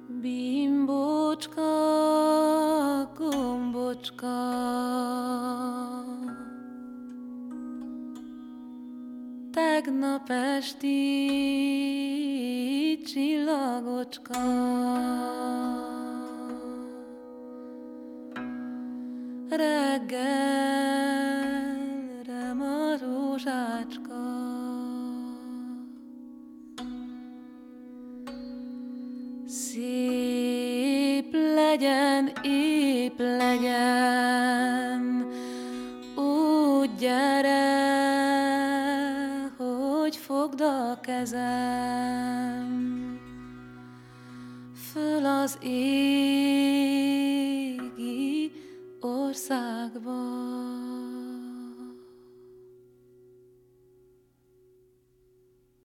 Bimbócska, gombocska, tegnap esti csillagocska, reggelre ma rózsácska. Szép legyen, épp legyen, úgy gyere, hogy fogd a kezem, föl az égi országba.